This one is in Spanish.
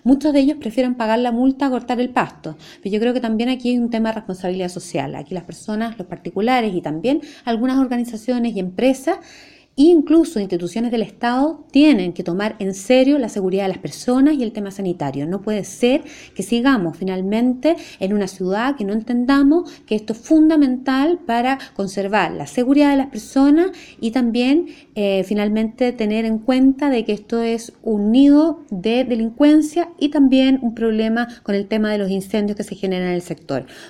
muchos de ellos prefieren pagar la multa a cortar el pasto. Pero yo creo que también aquí hay un tema de responsabilidad social. Aquí las personas, los particulares y también algunas organizaciones y empresas, incluso instituciones del Estado, tienen que tomar en serio la seguridad de las personas y el tema sanitario. No puede ser que sigamos finalmente en una ciudad que no entendamos que esto es fundamental para conservar la seguridad de las personas y también finalmente tener en cuenta de que esto es un nido de delincuencia y también un problema con el tema de los incendios que se generan en el sector.